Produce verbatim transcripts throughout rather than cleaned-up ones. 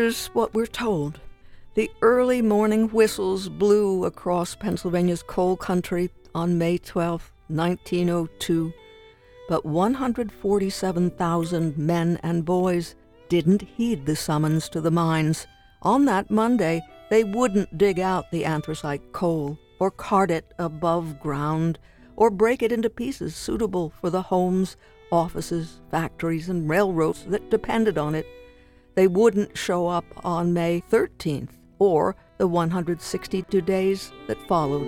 Here's what we're told. The early morning whistles blew across Pennsylvania's coal country on May twelfth, nineteen oh two, but one hundred forty-seven thousand men and boys didn't heed the summons to the mines. On that Monday, they wouldn't dig out the anthracite coal or cart it above ground or break it into pieces suitable for the homes, offices, factories, and railroads that depended on it. They wouldn't show up on May thirteenth or the one hundred sixty-two days that followed.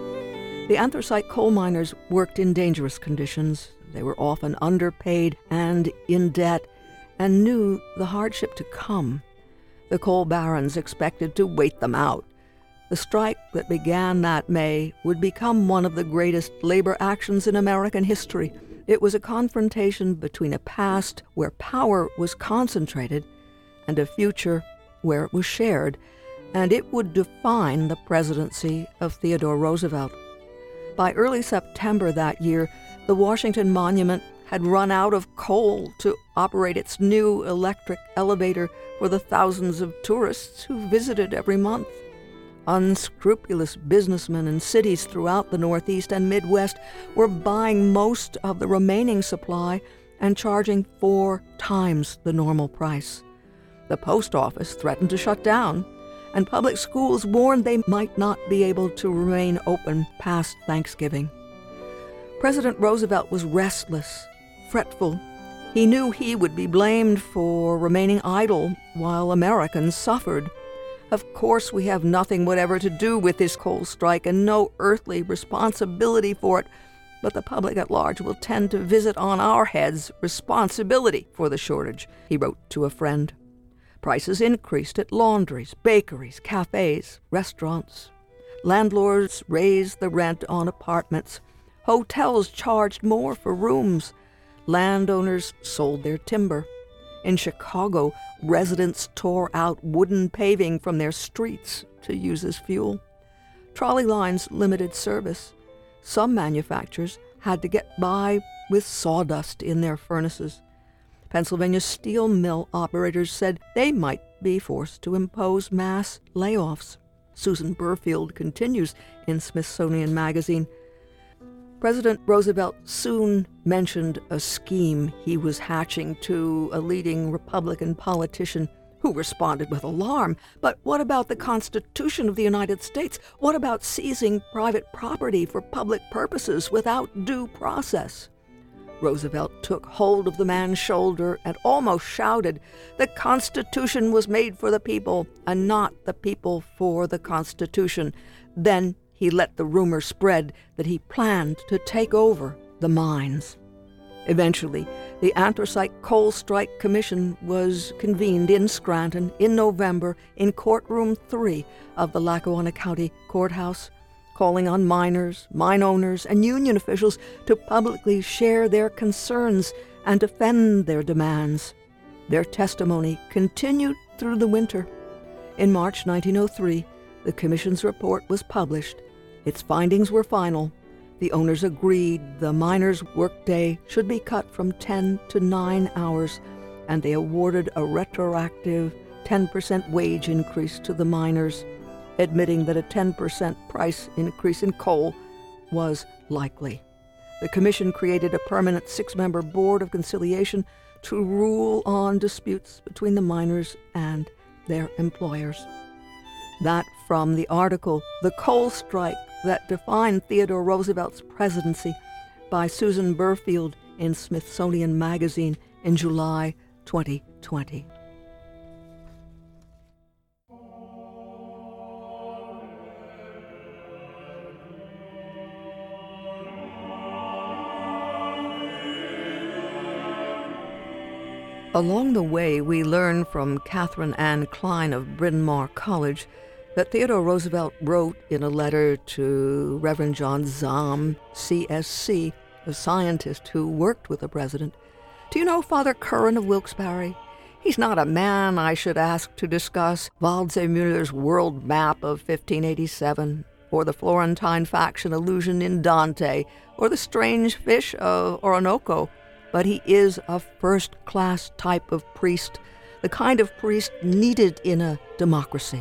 The anthracite coal miners worked in dangerous conditions. They were often underpaid and in debt and knew the hardship to come. The coal barons expected to wait them out. The strike that began that May would become one of the greatest labor actions in American history. It was a confrontation between a past where power was concentrated and a future where it was shared, and it would define the presidency of Theodore Roosevelt. By early September that year, the Washington Monument had run out of coal to operate its new electric elevator for the thousands of tourists who visited every month. Unscrupulous businessmen in cities throughout the Northeast and Midwest were buying most of the remaining supply and charging four times the normal price. The post office threatened to shut down, and public schools warned they might not be able to remain open past Thanksgiving. President Roosevelt was restless, fretful. He knew he would be blamed for remaining idle while Americans suffered. Of course, we have nothing whatever to do with this coal strike and no earthly responsibility for it, but the public at large will tend to visit on our heads responsibility for the shortage, he wrote to a friend. Prices increased at laundries, bakeries, cafes, restaurants. Landlords raised the rent on apartments. Hotels charged more for rooms. Landowners sold their timber. In Chicago, residents tore out wooden paving from their streets to use as fuel. Trolley lines limited service. Some manufacturers had to get by with sawdust in their furnaces. Pennsylvania steel mill operators said they might be forced to impose mass layoffs. Susan Burfield continues in Smithsonian Magazine. President Roosevelt soon mentioned a scheme he was hatching to a leading Republican politician who responded with alarm. But what about the Constitution of the United States? What about seizing private property for public purposes without due process? Roosevelt took hold of the man's shoulder and almost shouted, "The Constitution was made for the people, and not the people for the Constitution." Then he let the rumor spread that he planned to take over the mines. Eventually, the Anthracite Coal Strike Commission was convened in Scranton in November in Courtroom three of the Lackawanna County Courthouse, calling on miners, mine owners, and union officials to publicly share their concerns and defend their demands. Their testimony continued through the winter. In March nineteen oh three, the Commission's report was published. Its findings were final. The owners agreed the miners' workday should be cut from ten to nine hours, and they awarded a retroactive ten percent wage increase to the miners, admitting that a ten percent price increase in coal was likely. The Commission created a permanent six-member board of conciliation to rule on disputes between the miners and their employers. That from the article, "The Coal Strike That Defined Theodore Roosevelt's Presidency," by Susan Burfield in Smithsonian Magazine in July twenty twenty. Along the way, we learn from Catherine Ann Klein of Bryn Mawr College that Theodore Roosevelt wrote in a letter to Reverend John Zahm, C S C, a scientist who worked with the president, "Do you know Father Curran of Wilkes-Barre? He's not a man I should ask to discuss Waldseemüller's world map of fifteen eighty-seven, or the Florentine faction allusion in Dante, or the strange fish of Orinoco, but he is a first-class type of priest, the kind of priest needed in a democracy.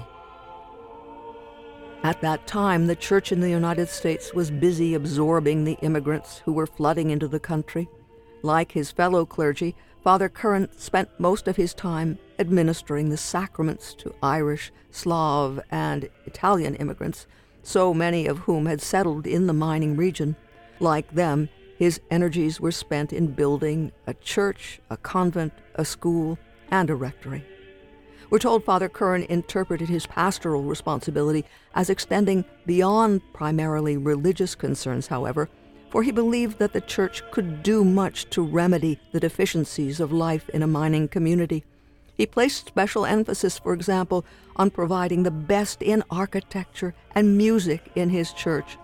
At that time, the church in the United States was busy absorbing the immigrants who were flooding into the country. Like his fellow clergy, Father Curran spent most of his time administering the sacraments to Irish, Slav, and Italian immigrants, so many of whom had settled in the mining region. Like them, his energies were spent in building a church, a convent, a school, and a rectory. We're told Father Curran interpreted his pastoral responsibility as extending beyond primarily religious concerns, however, for he believed that the church could do much to remedy the deficiencies of life in a mining community. He placed special emphasis, for example, on providing the best in architecture and music in his church,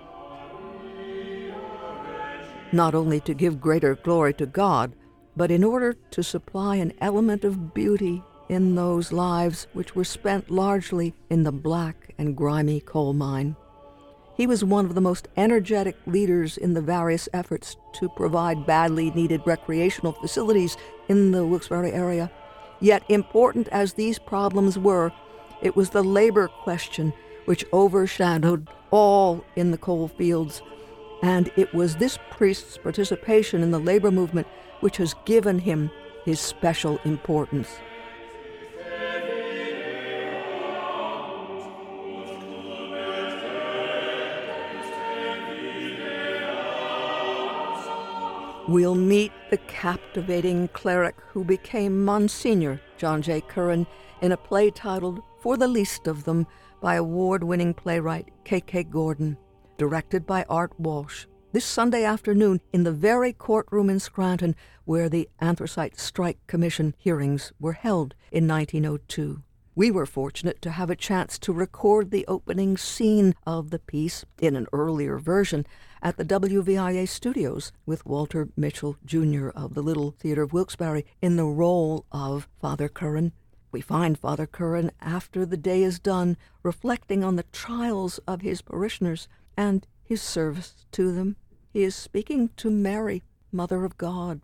not only to give greater glory to God, but in order to supply an element of beauty in those lives which were spent largely in the black and grimy coal mine. He was one of the most energetic leaders in the various efforts to provide badly needed recreational facilities in the Wilkes-Barre area. Yet, important as these problems were, it was the labor question which overshadowed all in the coal fields, and it was this priest's participation in the labor movement which has given him his special importance. We'll meet the captivating cleric who became Monsignor John J. Curran in a play titled For the Least of Them by award-winning playwright K K Gordon, directed by Art Walsh, this Sunday afternoon in the very courtroom in Scranton where the Anthracite Strike Commission hearings were held in nineteen oh two. We were fortunate to have a chance to record the opening scene of the piece in an earlier version at the W V I A studios with Walter Mitchell, Junior of the Little Theatre of Wilkes-Barre in the role of Father Curran. We find Father Curran, after the day is done, reflecting on the trials of his parishioners and his service to them. He is speaking to Mary, Mother of God.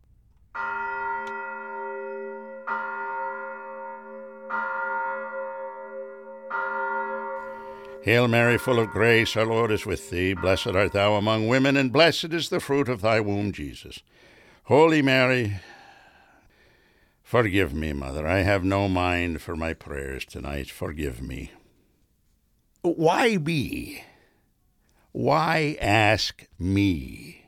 Hail Mary, full of grace, our Lord is with thee. Blessed art thou among women, and blessed is the fruit of thy womb, Jesus. Holy Mary, forgive me, Mother. I have no mind for my prayers tonight. Forgive me. Why me? Why ask me?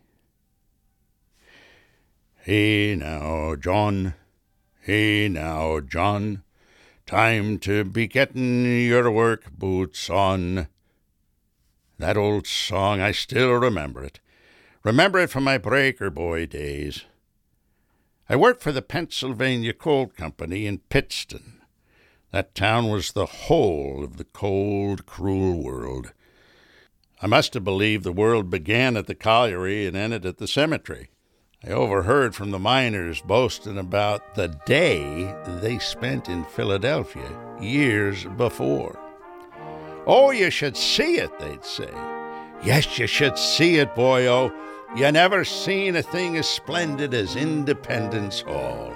Hey now, John. Hey now, John. Time to be getting your work boots on. That old song, I still remember it. Remember it from my breaker boy days. I worked for the Pennsylvania Coal Company in Pittston. That town was the whole of the cold, cruel world. I must have believed the world began at the colliery and ended at the cemetery. I overheard from the miners boasting about the day they spent in Philadelphia years before. Oh, you should see it, they'd say. Yes, you should see it, boyo. You never seen a thing as splendid as Independence Hall.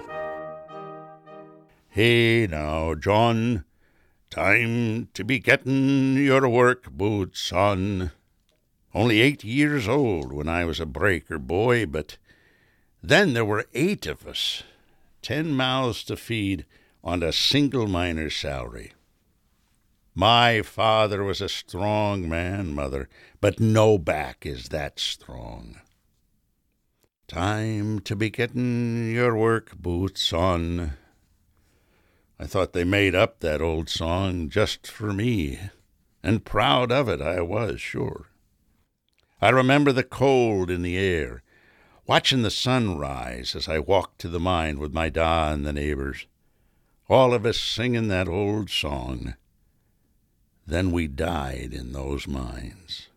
Hey now, John, time to be getting your work boots on. Only eight years old when I was a breaker boy, but then there were eight of us, ten mouths to feed on a single miner's salary. My father was a strong man, Mother, but no back is that strong. Time to be getting your work boots on. I thought they made up that old song just for me, and proud of it I was, sure. I remember the cold in the air, watching the sun rise as I walked to the mine with my da and the neighbors, all of us singing that old song. Then we died in those mines.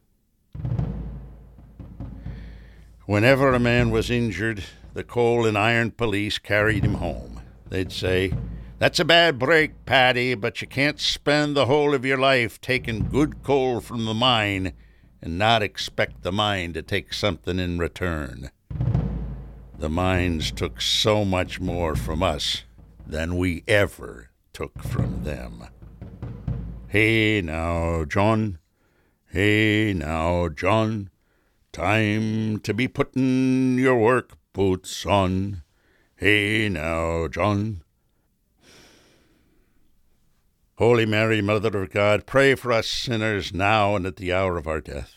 Whenever a man was injured, the coal and iron police carried him home. They'd say, "That's a bad break, Paddy, but you can't spend the whole of your life taking good coal from the mine and not expect the mine to take something in return." The mines took so much more from us than we ever took from them. Hey now, John, hey now, John, time to be putting your work boots on. Hey now, John. Holy Mary, Mother of God, pray for us sinners now and at the hour of our death.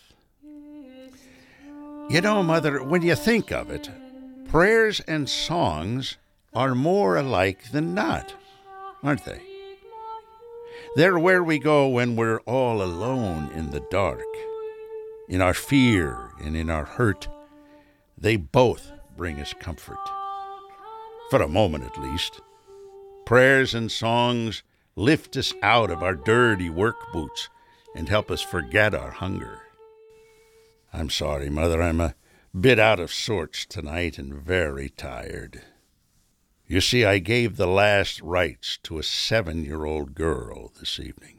You know, Mother, when you think of it, prayers and songs are more alike than not, aren't they? They're where we go when we're all alone in the dark. In our fear and in our hurt, they both bring us comfort. For a moment at least. Prayers and songs lift us out of our dirty work boots and help us forget our hunger. I'm sorry, Mother, I'm a bit out of sorts tonight and very tired. You see, I gave the last rites to a seven-year-old girl this evening.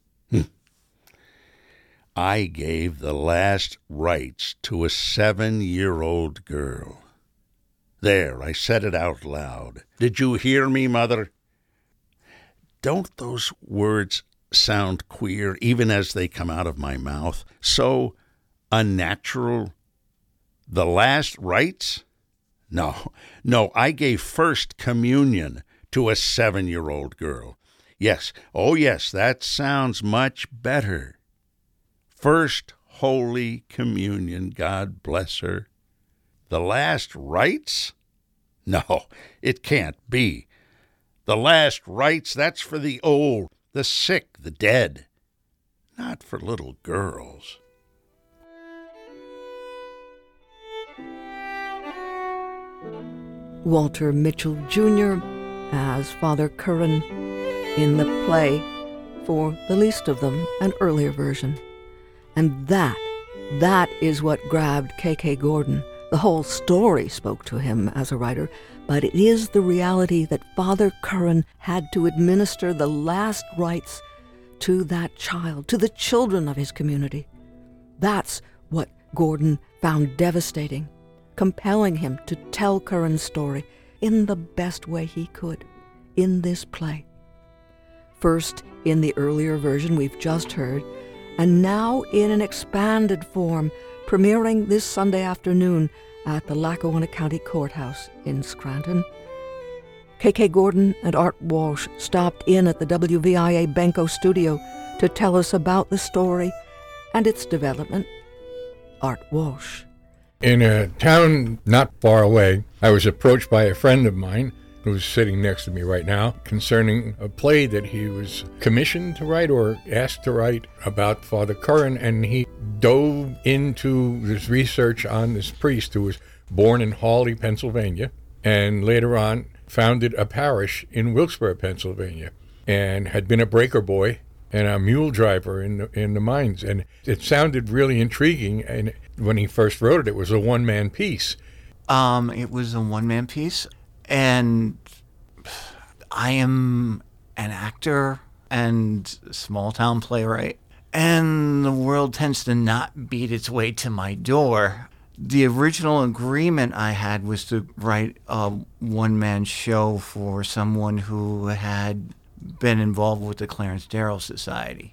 I gave the last rites to a seven-year-old girl. There, I said it out loud. Did you hear me, Mother? Don't those words sound queer, even as they come out of my mouth? So unnatural? The last rites? No, no, I gave first communion to a seven-year-old girl. Yes, oh yes, that sounds much better. First Holy Communion, God bless her. The last rites? No, it can't be. The last rites, that's for the old, the sick, the dead, not for little girls. Walter Mitchell Junior as Father Curran in the play, for the least of them, an earlier version. And that, that is what grabbed K K Gordon. The whole story spoke to him as a writer, but it is the reality that Father Curran had to administer the last rites to that child, to the children of his community. That's what Gordon found devastating, compelling him to tell Curran's story in the best way he could, in this play. First in the earlier version we've just heard, and now in an expanded form, premiering this Sunday afternoon at the Lackawanna County Courthouse in Scranton. K K Gordon and Art Walsh stopped in at the W V I A Benko studio to tell us about the story and its development. Art Walsh. In a town not far away, I was approached by a friend of mine who's sitting next to me right now concerning a play that he was commissioned to write or asked to write about Father Curran, and he dove into this research on this priest who was born in Hawley, Pennsylvania, and later on founded a parish in Wilkesboro, Pennsylvania, and had been a breaker boy and a mule driver in the, in the mines. And it sounded really intriguing, and when he first wrote it, it was a one-man piece. Um, it was a one-man piece, and I am an actor and small-town playwright, and the world tends to not beat its way to my door. The original agreement I had was to write a one-man show for someone who had been involved with the Clarence Darrow Society.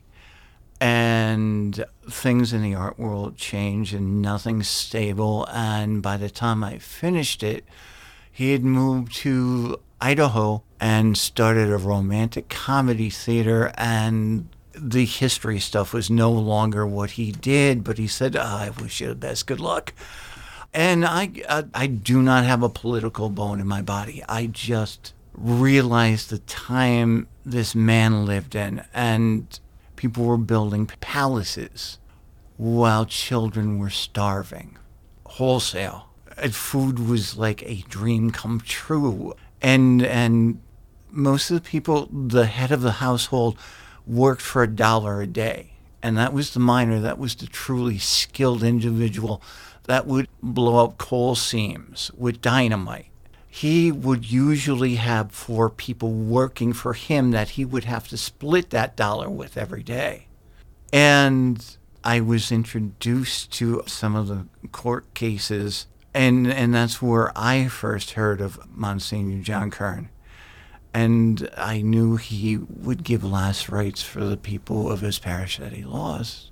And things in the art world change and nothing's stable. And by the time I finished it, he had moved to Idaho and started a romantic comedy theater, and the history stuff was no longer what he did, but he said, oh, I wish you the best, good luck. And I, I, I do not have a political bone in my body. I just realized the time this man lived in, and people were building palaces while children were starving, wholesale. And food was like a dream come true. And and most of the people, the head of the household, worked for a dollar a day. And that was the miner, that was the truly skilled individual that would blow up coal seams with dynamite. He would usually have four people working for him that he would have to split that dollar with every day. And I was introduced to some of the court cases, and, and that's where I first heard of Monsignor John Curran. And I knew he would give last rites for the people of his parish that he lost.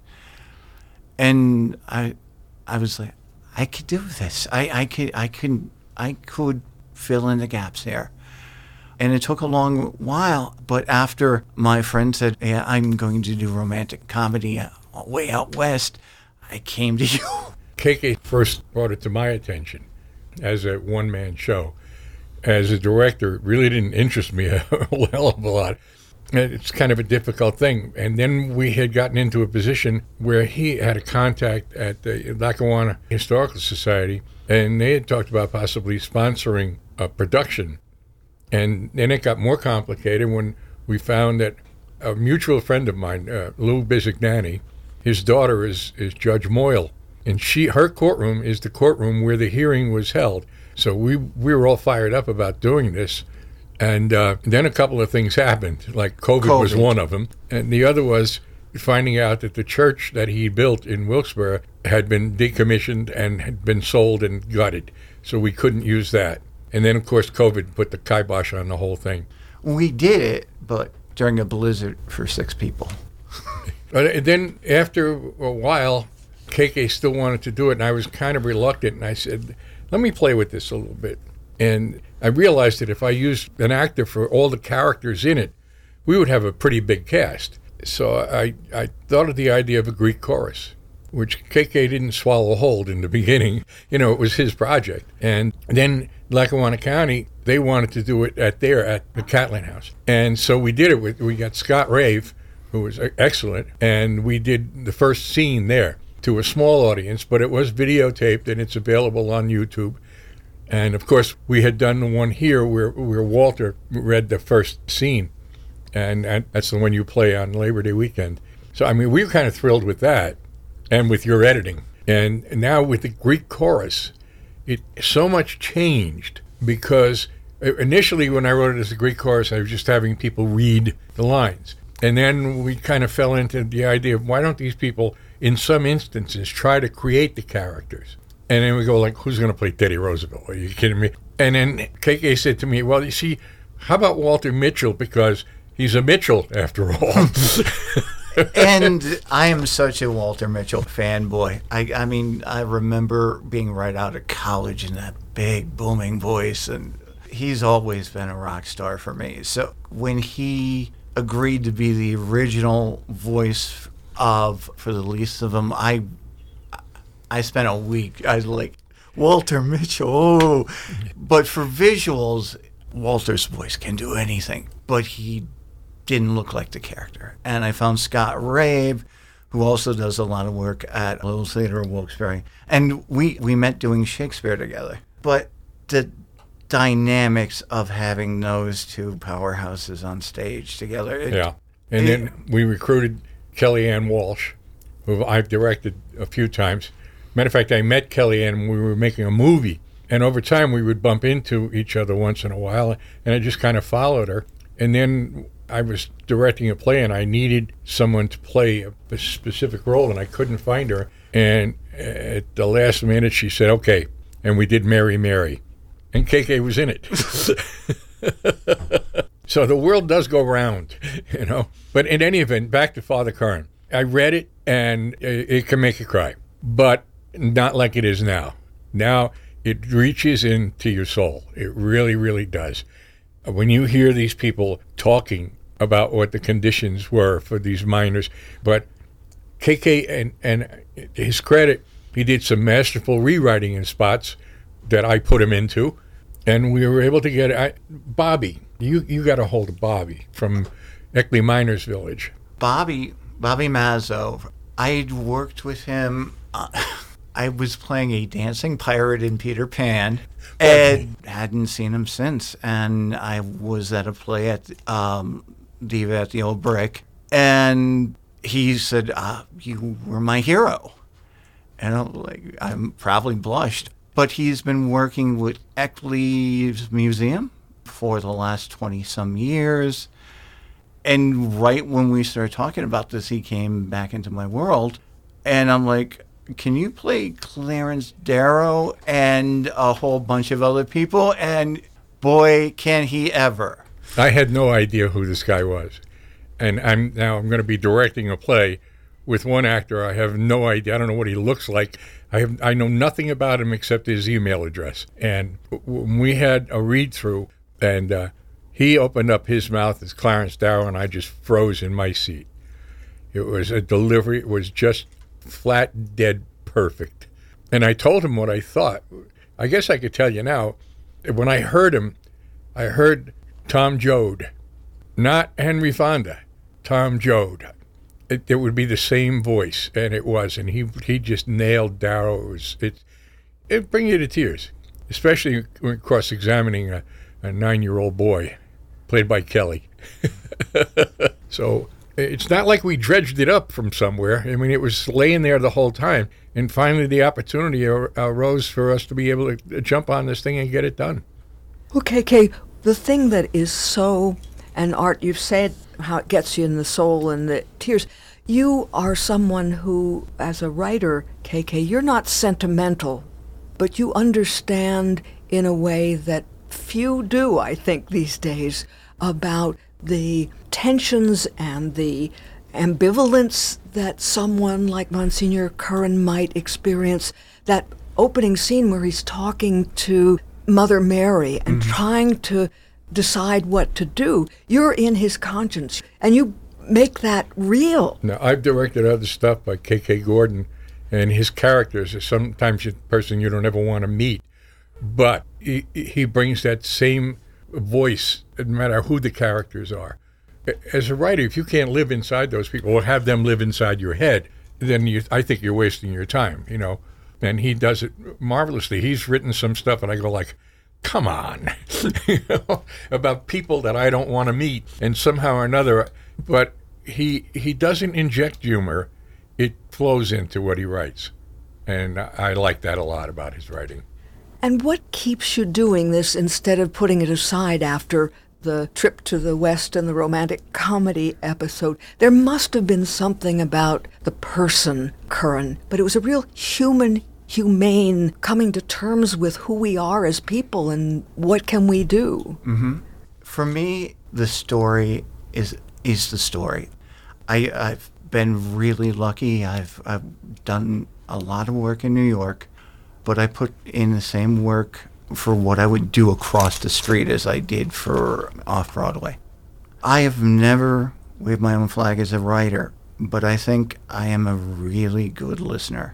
And I I was like, I could do this. I, I could I could I could fill in the gaps there. And it took a long while, but after my friend said, yeah, I'm going to do romantic comedy way out west, I came to you. K K first brought it to my attention as a one-man show. As a director, it really didn't interest me a hell of a lot. It's kind of a difficult thing. And then we had gotten into a position where he had a contact at the Lackawanna Historical Society, and they had talked about possibly sponsoring a production. And then it got more complicated when we found that a mutual friend of mine, uh, Lou Bizignani, his daughter is, is Judge Moyle, and she her courtroom is the courtroom where the hearing was held. So we we were all fired up about doing this. And uh, then a couple of things happened, like COVID, COVID was one of them. And the other was finding out that the church that he built in Wilkes-Barre had been decommissioned and had been sold and gutted. So we couldn't use that. And then, of course, COVID put the kibosh on the whole thing. We did it, but during a blizzard for six people. But then after a while, K K still wanted to do it, and I was kind of reluctant. And I said, let me play with this a little bit. And I realized that if I used an actor for all the characters in it, we would have a pretty big cast. So I, I thought of the idea of a Greek chorus, which K K didn't swallow whole in the beginning. You know, it was his project. And then Lackawanna County, they wanted to do it at there at the Catlin House. And so we did it with, we got Scott Rave, who was excellent, and we did the first scene there to a small audience, but it was videotaped and it's available on YouTube. And of course, we had done the one here where, where Walter read the first scene, and, and that's the one you play on Labor Day weekend. So, I mean, we were kind of thrilled with that and with your editing. And now with the Greek chorus, it so much changed because initially when I wrote it as a Greek chorus, I was just having people read the lines. And then we kind of fell into the idea of why don't these people, in some instances, try to create the characters? And then we go like, who's going to play Teddy Roosevelt? Are you kidding me? And then K K said to me, well, you see, how about Walter Mitchell? Because he's a Mitchell after all. And I am such a Walter Mitchell fanboy. I, I mean, I remember being right out of college in that big booming voice, and he's always been a rock star for me. So when he agreed to be the original voice of For the Least of Them, I I spent a week. I was like, Walter Mitchell. Oh. But for visuals, Walter's voice can do anything. But he didn't look like the character. And I found Scott Rave, who also does a lot of work at Little Theater of Wilkes-Barre. And we, we met doing Shakespeare together. But the dynamics of having those two powerhouses on stage together. It, yeah. And it, then we recruited Kellyanne Walsh, who I've directed a few times. Matter of fact, I met Kellyanne when we were making a movie. And over time, we would bump into each other once in a while. And I just kind of followed her. And then I was directing a play, and I needed someone to play a, a specific role, and I couldn't find her. And at the last minute, she said, okay. And we did Mary Mary. And K K was in it. So the world does go round, you know. But in any event, back to Father Karn. I read it, and it, it can make you cry. But not like it is now. Now it reaches into your soul. It really, really does. When you hear these people talking about what the conditions were for these miners, but K K, and, and his credit, he did some masterful rewriting in spots that I put him into, and we were able to get I, Bobby. You you got a hold of Bobby from Eckley Miners Village. Bobby, Bobby Mazzo, I'd worked with him. Uh, I was playing a dancing pirate in Peter Pan, and hadn't seen him since. And I was at a play at um, Diva at the Old Brick, and he said, uh, "You were my hero," and I'm like, I'm probably blushed. But he's been working with Eckley's Museum for the last twenty some years. And right when we started talking about this, he came back into my world, and I'm like, can you play Clarence Darrow and a whole bunch of other people? And boy, can he ever. I had no idea who this guy was. And I'm now I'm going to be directing a play with one actor. I have no idea. I don't know what he looks like. I have I know nothing about him except his email address. And when we had a read-through, and uh, he opened up his mouth as Clarence Darrow, and I just froze in my seat. It was a delivery. It was just flat, dead perfect. And I told him what I thought. I guess I could tell you now. When I heard him, I heard Tom Joad, not Henry Fonda, Tom Joad. It, it would be the same voice, and it was. And he he just nailed Darrow. It was it it bring you to tears, especially when cross-examining a, a nine-year-old boy, played by Kelly. So it's not like we dredged it up from somewhere. I mean, it was laying there the whole time. And finally, the opportunity ar- arose for us to be able to jump on this thing and get it done. Well, K K, the thing that is so, and Art, you've said how it gets you in the soul and the tears. You are someone who, as a writer, K K, you're not sentimental, but you understand in a way that few do, I think, these days, about the tensions and the ambivalence that someone like Monsignor Curran might experience. That opening scene where he's talking to Mother Mary and mm-hmm. trying to decide what to do. You're in his conscience, and you make that real. Now, I've directed other stuff by K K Gordon, and his characters are sometimes a person you don't ever want to meet, but he, he brings that same voice, no matter who the characters are. As a writer, if you can't live inside those people or have them live inside your head, then you, I think you're wasting your time, you know. And he does it marvelously. He's written some stuff, and I go like, come on, you know, about people that I don't want to meet, and somehow or another, but he he doesn't inject humor. It flows into what he writes, and I like that a lot about his writing. And what keeps you doing this instead of putting it aside after the trip to the West and the romantic comedy episode? There must have been something about the person, Curran, but it was a real human, humane coming to terms with who we are as people and what can we do. Mm-hmm. For me, the story is is the story. I, I've been really lucky. I've I've done a lot of work in New York, but I put in the same work for what I would do across the street as I did for Off-Broadway. I have never waved my own flag as a writer, but I think I am a really good listener.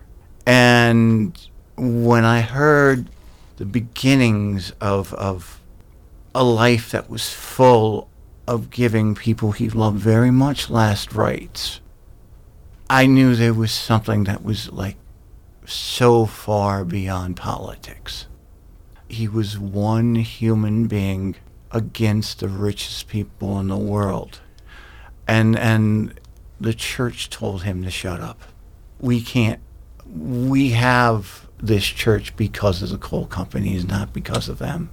And when I heard the beginnings of of a life that was full of giving people he loved very much last rites, I knew there was something that was like so far beyond politics. He was one human being against the richest people in the world. And and the church told him to shut up. We can't, we have this church because of the coal companies, not because of them.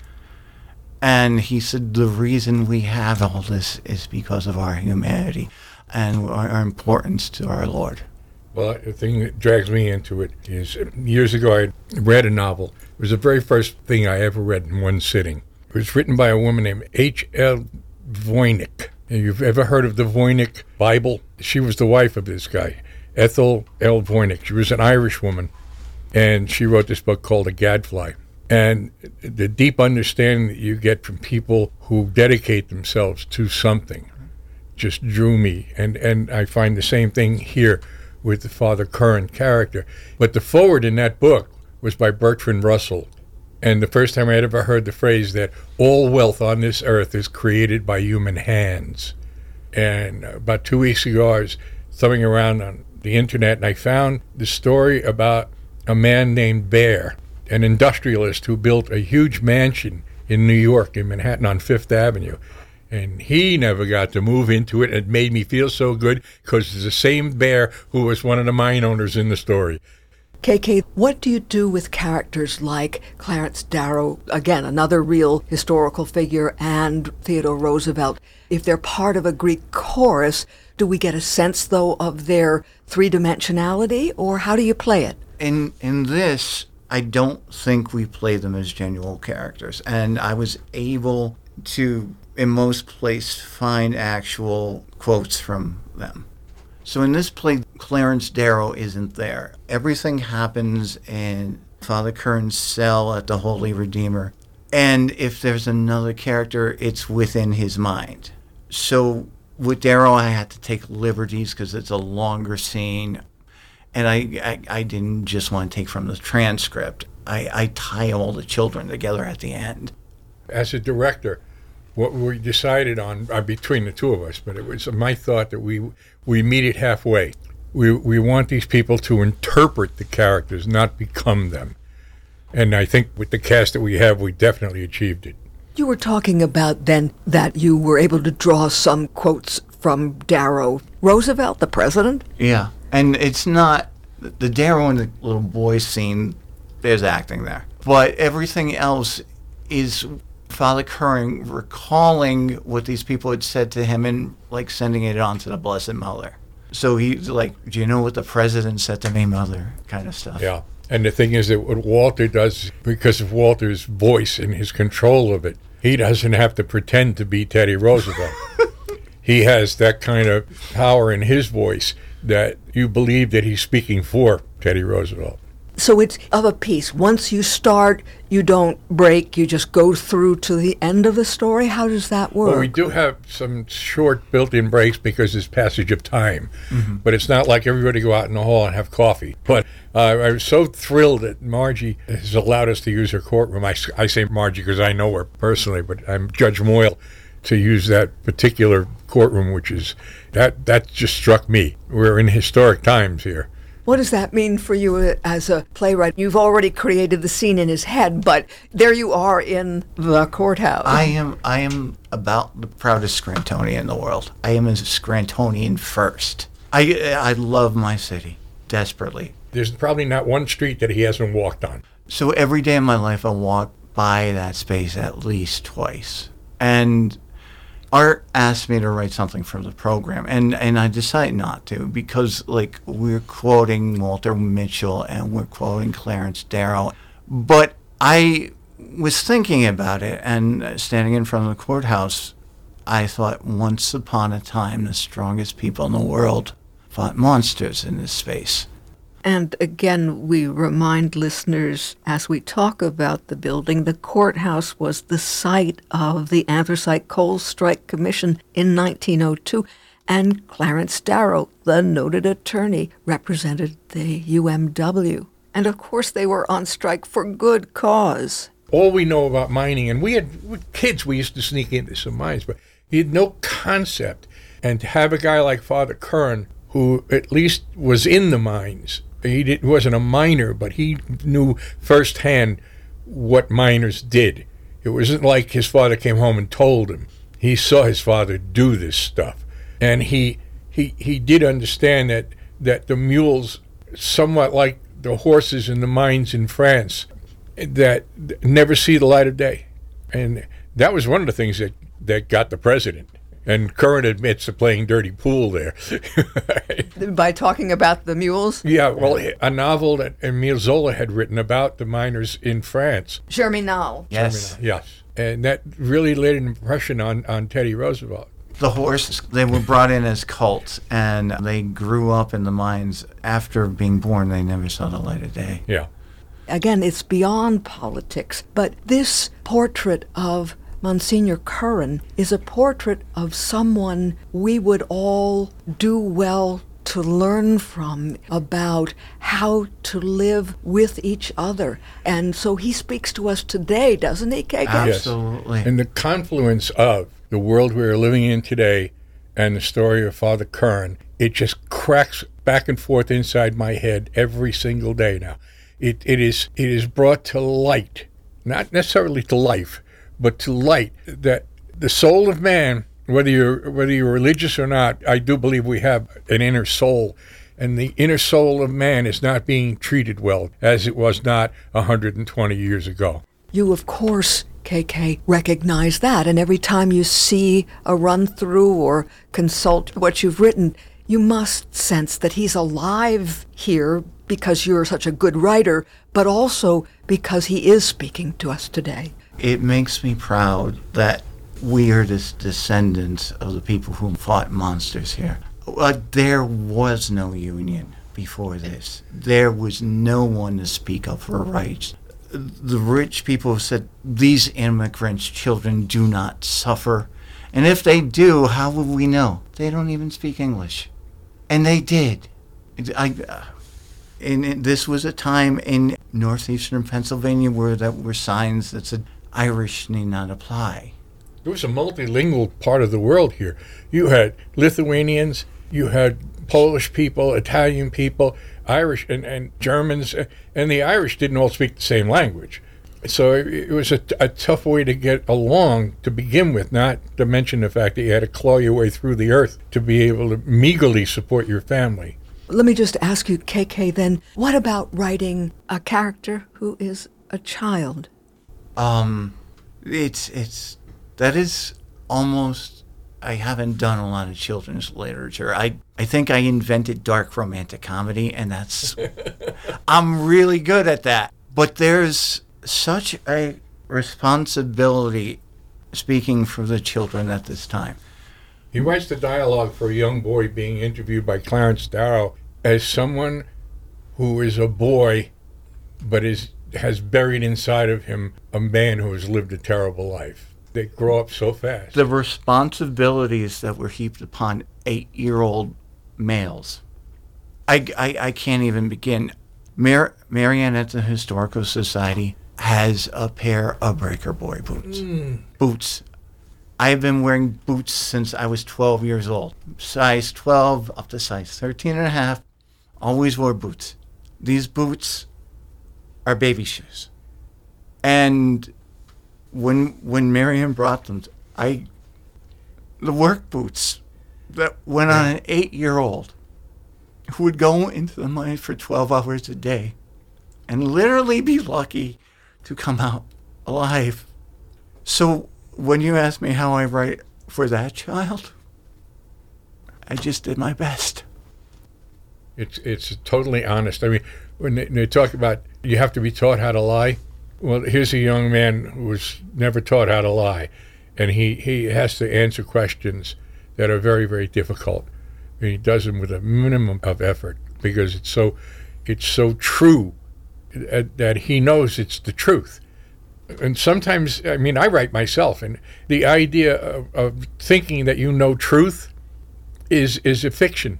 And he said, the reason we have all this is because of our humanity and our, our importance to our Lord. Well, the thing that drags me into it is years ago I read a novel. It was the very first thing I ever read in one sitting. It was written by a woman named H L Voynich. You've ever heard of the Voynich Bible? She was the wife of this guy, Ethel L. Voynich. She was an Irish woman, and she wrote this book called The Gadfly. And the deep understanding that you get from people who dedicate themselves to something just drew me. And, and I find the same thing here with the Father Curran character. But the foreword in that book was by Bertrand Russell. And the first time I had ever heard the phrase that all wealth on this earth is created by human hands. And about two weeks ago, I was thumbing around on the internet, and I found the story about a man named Bear, an industrialist who built a huge mansion in New York, in Manhattan, on Fifth Avenue. And he never got to move into it. It made me feel so good because it's the same Bear who was one of the mine owners in the story. K K, what do you do with characters like Clarence Darrow, again, another real historical figure, and Theodore Roosevelt? If they're part of a Greek chorus, do we get a sense, though, of their three-dimensionality, or how do you play it? In in this, I don't think we play them as genuine characters, and I was able to in most plays, find actual quotes from them. So in this play, Clarence Darrow isn't there. Everything happens in Father Curran's cell at the Holy Redeemer. And if there's another character, it's within his mind. So with Darrow, I had to take liberties because it's a longer scene. And I, I, I didn't just want to take from the transcript. I, I tie all the children together at the end. As a director, what we decided on, uh, between the two of us, but it was my thought that we we meet it halfway. We we want these people to interpret the characters, not become them. And I think with the cast that we have, we definitely achieved it. You were talking about then that you were able to draw some quotes from Darrow. Roosevelt, the president? Yeah. And it's not, the Darrow and the little boy scene, there's acting there. But everything else is Father Curran recalling what these people had said to him and like sending it on to the Blessed Mother. So he's like, do you know what the president said to me, Mother? Kind of stuff. Yeah. And the thing is that what Walter does, because of Walter's voice and his control of it, he doesn't have to pretend to be Teddy Roosevelt. He has that kind of power in his voice that you believe that he's speaking for Teddy Roosevelt. So it's of a piece. Once you start, you don't break, you just go through to the end of the story? How does that work? Well, we do have some short built-in breaks because there's passage of time. Mm-hmm. But it's not like everybody go out in the hall and have coffee. But uh, I was so thrilled that Margie has allowed us to use her courtroom. I, I say Margie because I know her personally, but I'm Judge Moyle to use that particular courtroom, which is, that, that just struck me. We're in historic times here. What does that mean for you as a playwright? You've already created the scene in his head, but there you are in the courthouse. I am I am about the proudest Scrantonian in the world. I am a Scrantonian first. I I love my city desperately. There's probably not one street that he hasn't walked on. So every day of my life I walk by that space at least twice. And Art asked me to write something for the program, and, and I decided not to because, like, we're quoting Walter Mitchell and we're quoting Clarence Darrow. But I was thinking about it, and standing in front of the courthouse, I thought, once upon a time, the strongest people in the world fought monsters in this space. And again, we remind listeners, as we talk about the building, the courthouse was the site of the Anthracite Coal Strike Commission in nineteen oh two, and Clarence Darrow, the noted attorney, represented the U M W. And of course, they were on strike for good cause. All we know about mining, and we had with kids, we used to sneak into some mines, but he had no concept. And to have a guy like Father Curran, who at least was in the mines, he did, wasn't a miner, but he knew firsthand what miners did. It wasn't like his father came home and told him. He saw his father do this stuff. And he he, he did understand that, that the mules, somewhat like the horses in the mines in France, that never see the light of day. And that was one of the things that, that got the president. And Curran admits to playing dirty pool there. By talking about the mules? Yeah, well, a novel that Emile Zola had written about the miners in France. Germinal. Yes. Germinal, yes. And that really laid an impression on, on Teddy Roosevelt. The horses, they were brought in as cults, and they grew up in the mines. After being born, they never saw the light of day. Yeah. Again, it's beyond politics, but this portrait of Monsignor Curran is a portrait of someone we would all do well to learn from about how to live with each other. And so he speaks to us today, doesn't he, K K? Absolutely. Yes. And the confluence of the world we are living in today and the story of Father Curran, it just cracks back and forth inside my head every single day now. It it is it is brought to light, not necessarily to life, but to light, that the soul of man, whether you're whether you're religious or not, I do believe we have an inner soul, and the inner soul of man is not being treated well as it was not one hundred twenty years ago. You, of course, K K, recognize that, and every time you see a run-through or consult what you've written, you must sense that he's alive here because you're such a good writer, but also because he is speaking to us today. It makes me proud that we are the descendants of the people who fought monsters here. Uh, there was no union before this. There was no one to speak up for rights. The rich people said, these immigrants' children do not suffer. And if they do, how will we know? They don't even speak English. And they did. I, uh, and it, this was a time in northeastern Pennsylvania where there were signs that said, Irish need not apply. It was a multilingual part of the world here. You had Lithuanians, you had Polish people, Italian people, Irish and, and Germans, and the Irish didn't all speak the same language. So it, it was a, a tough way to get along to begin with, not to mention the fact that you had to claw your way through the earth to be able to meagerly support your family. Let me just ask you, K K, then, what about writing a character who is a child? Um, it's, it's, that is almost, I haven't done a lot of children's literature. I, I think I invented dark romantic comedy, and that's, I'm really good at that. But there's such a responsibility speaking for the children at this time. He writes the dialogue for a young boy being interviewed by Clarence Darrow as someone who is a boy, but is has buried inside of him a man who has lived a terrible life. They grow up so fast. The responsibilities that were heaped upon eight-year-old males, I, I, I can't even begin. Mar- Marianne at the Historical Society has a pair of Breaker Boy boots. Mm. Boots. I've been wearing boots since I was twelve years old. Size twelve up to size thirteen and a half. Always wore boots. These boots are baby shoes. And when when Marianne brought them, I the work boots that went on an eight-year-old who would go into the mine for twelve hours a day and literally be lucky to come out alive. So when you ask me how I write for that child, I just did my best. It's it's totally honest. I mean, when they, they talk about you have to be taught how to lie, well, here's a young man who was never taught how to lie, and he, he has to answer questions that are very, very difficult. And he does them with a minimum of effort because it's so it's so true that he knows it's the truth. And sometimes, I mean, I write myself, and the idea of, of thinking that you know truth is is a fiction.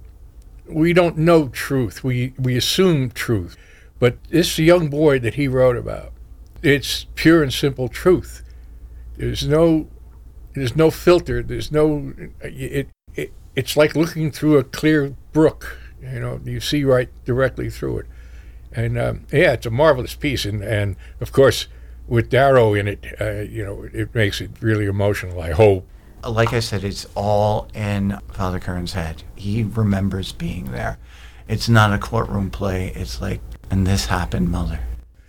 We don't know truth. We we assume truth. But this young boy that he wrote about, it's pure and simple truth. There's no there's no filter. There's no it, it it's like looking through a clear brook. You know, you see right directly through it. And um, yeah, it's a marvelous piece. And and of course, with Darrow in it, uh, you know, it makes it really emotional, I hope. Like I said, it's all in Father Kern's head. He remembers being there. It's not a courtroom play. It's like, and this happened, Mother.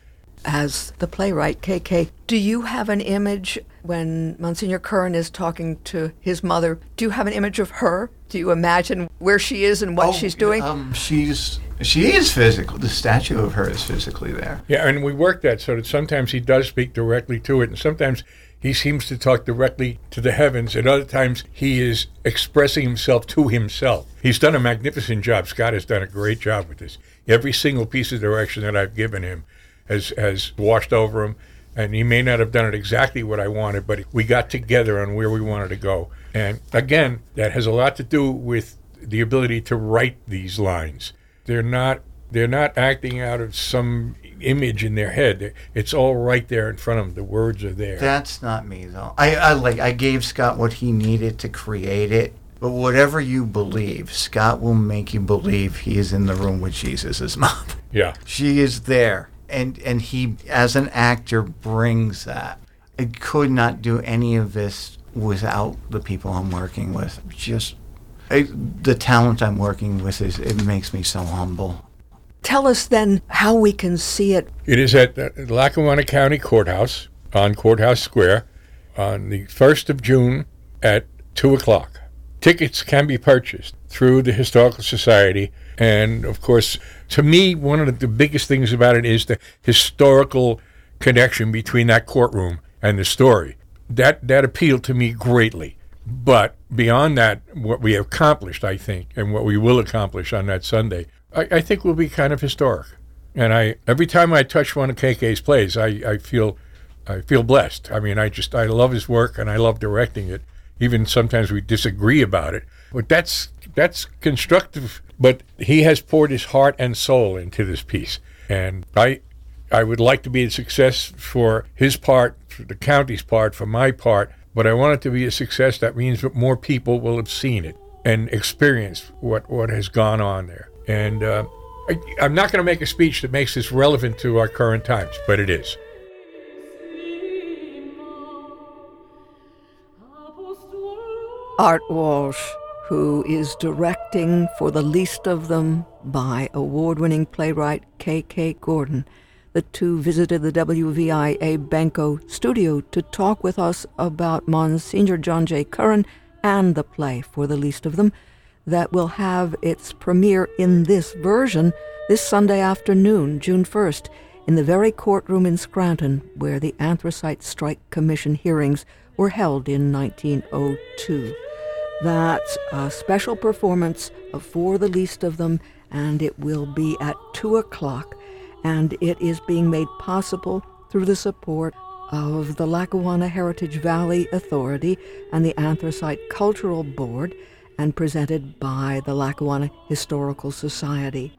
As the playwright, K K, do you have an image when Monsignor Kern is talking to his mother? Do you have an image of her? Do you imagine where she is and what oh, she's doing? Um, she's she is physical. The statue of her is physically there. Yeah, and we work that so that sometimes he does speak directly to it, and sometimes he seems to talk directly to the heavens, and other times he is expressing himself to himself. He's done a magnificent job. Scott has done a great job with this. Every single piece of direction that I've given him has has washed over him, and he may not have done it exactly what I wanted, but we got together on where we wanted to go. And again, that has a lot to do with the ability to write these lines. They're not they're not acting out of some image in their head. It's all right there in front of them. The words are there. That's not me, though. I, I like I gave Scott what he needed to create it. But whatever you believe, Scott will make you believe he is in the room with Jesus' mom. Yeah. She is there. And and he, as an actor, brings that. I could not do any of this without the people I'm working with. Just I, the talent I'm working with, is it makes me so humble. Tell us then how we can see it. It is at the Lackawanna County Courthouse on Courthouse Square on the first of June at two o'clock. Tickets can be purchased through the Historical Society. And, of course, to me, one of the biggest things about it is the historical connection between that courtroom and the story. that that appealed to me greatly. But beyond that, what we accomplished, I think, and what we will accomplish on that Sunday, I, I think will be kind of historic. And I every time I touch one of K K's plays, I, I feel I feel blessed. I mean, I just I love his work and I love directing it. Even sometimes we disagree about it, but that's that's constructive. But he has poured his heart and soul into this piece, and I I would like to be a success for his part, for the county's part, for my part. But I want it to be a success that means that more people will have seen it and experienced what, what has gone on there. And uh, I, I'm not going to make a speech that makes this relevant to our current times, but it is. Art Walsh, who is directing For the Least of Them by award-winning playwright K K Gordon. The two visited the W V I A Benko studio to talk with us about Monsignor John J. Curran and the play For the Least of Them that will have its premiere in this version this Sunday afternoon, June first, in the very courtroom in Scranton where the Anthracite Strike Commission hearings were held in nineteen oh two. That's a special performance of For the Least of Them, and it will be at two o'clock. And it is being made possible through the support of the Lackawanna Heritage Valley Authority and the Anthracite Cultural Board, and presented by the Lackawanna Historical Society.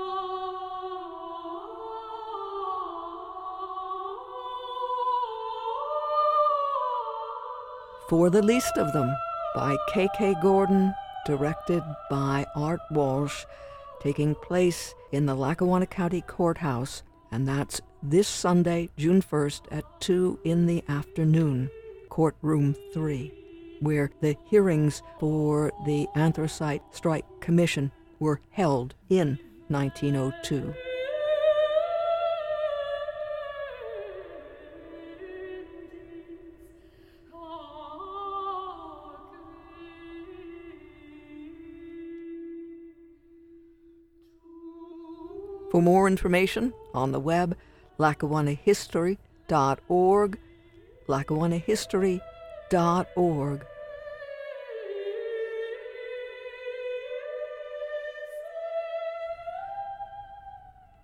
For the Least of Them by K K Gordon, directed by Art Walsh, taking place in the Lackawanna County Courthouse, and that's this Sunday, June first at two in the afternoon, courtroom three, where the hearings for the Anthracite Strike Commission were held in nineteen oh two. For more information on the web, Lackawanna History dot org, Lackawanna History dot org.